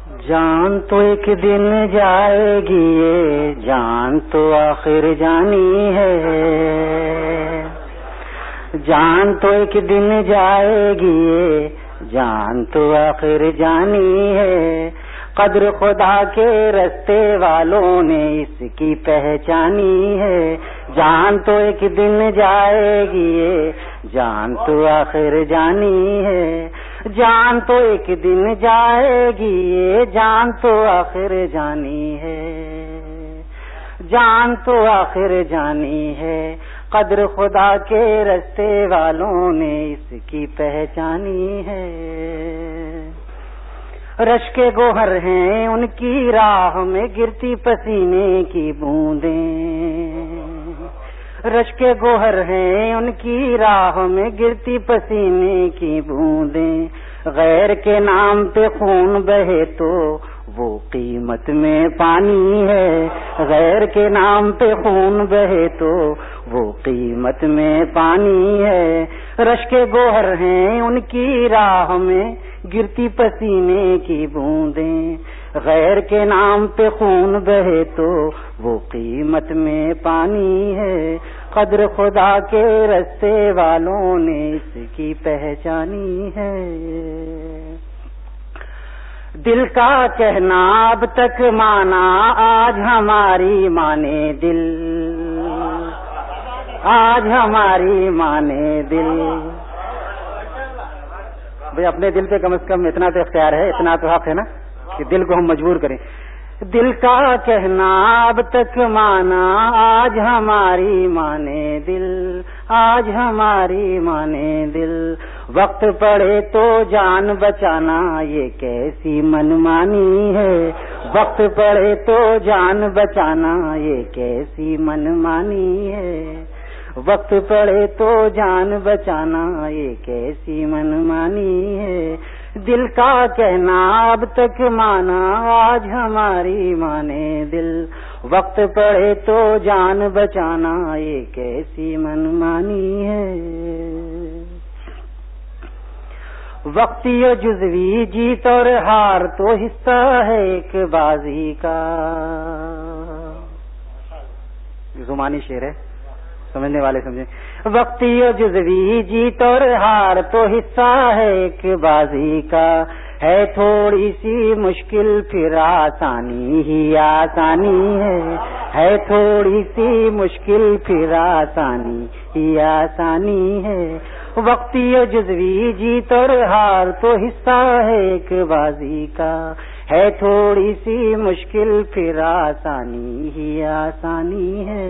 جان تو ایک دن جائے گی یہ جان تو آخر جانی ہے، جان تو ایک دن جائے گی یہ جان تو آخر جانی ہے، قدر خدا کے رستے والوں نے اس کی پہچانی ہے، جان تو ایک دن جائے گی یہ جان تو آخر جانی ہے، جان تو ایک دن جائے گی یہ جان تو آخر جانی ہے، جان تو آخر جانی ہے، قدر خدا کے رستے والوں نے اس کی پہچانی ہے، رش کے گوہر ہیں ان کی راہ میں گرتی پسینے کی بوندیں، رش کے گوہر ہیں ان کی راہ میں گرتی پسینے کی بوندیں، غیر کے نام پہ خون بہے تو وہ قیمت میں پانی ہے، غیر کے نام پہ خون بہے تو وہ قیمت میں پانی ہے، رش کے گوہر ہیں ان کی راہ میں گرتی پسینے کی بوندیں، غیر کے نام پہ خون بہے تو وہ قیمت میں پانی ہے، قدر خدا کے رستے والوں نے اس کی پہچانی ہے، دل کا کہنا اب تک مانا آج ہماری مانے دل، آج ہماری مانے دل، بھئی اپنے دل پہ کم از کم اتنا تو اختیار ہے، اتنا تو حق ہے نا کہ دل کو ہم مجبور کریں، دل کا کہنا اب تک مانا آج ہماری مانے دل، آج ہماری مانے دل، وقت پڑے تو جان بچانا یہ کیسی منمانی ہے، وقت پڑے تو جان بچانا یہ کیسی منمانی ہے، وقت پڑے تو جان بچانا یہ کیسی منمانی ہے، دل کا کہنا اب تک مانا آج ہماری مانے دل، وقت پڑے تو جان بچانا یہ کیسی منمانی ہے، وقتی و جزوی جیت اور ہار تو حصہ ہے ایک بازی کا، زمانی شعر ہے، سمجھنے والے سمجھیں، وقتی و جزوی جیت اور ہار تو حصہ ہے ایک بازی کا، ہے تھوڑی سی مشکل پھر آسانی ہی آسانی ہے تھوڑی سی مشکل پھر آسانی ہی آسانی ہے، وقتی و جزوی جیت اور ہار تو حصہ ہے ایک بازی کا، ہے تھوڑی سی مشکل پھر آسانی ہی آسانی ہے،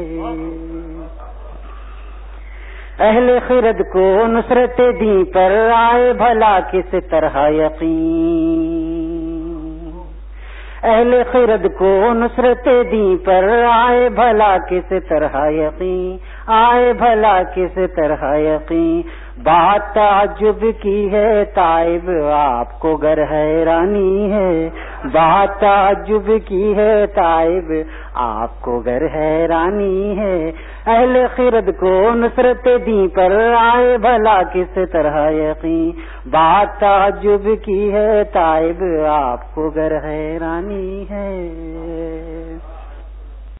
اہل خرد کو نصرت دین پر آئے بھلا کس طرح یقین، اہل خرد کو نصرت دین پر آئے بھلا کس طرح یقین، آئے بھلا کس طرح یقین، بات تعجب کی ہے طائب آپ کو گر حیرانی ہے، بات تعجب کی ہے طائب آپ کو گر حیرانی ہے، اہل خرد کو نصرت دین پر آئے بھلا کس طرح یقین، بات تعجب کی ہے طائب آپ کو گر حیرانی ہے۔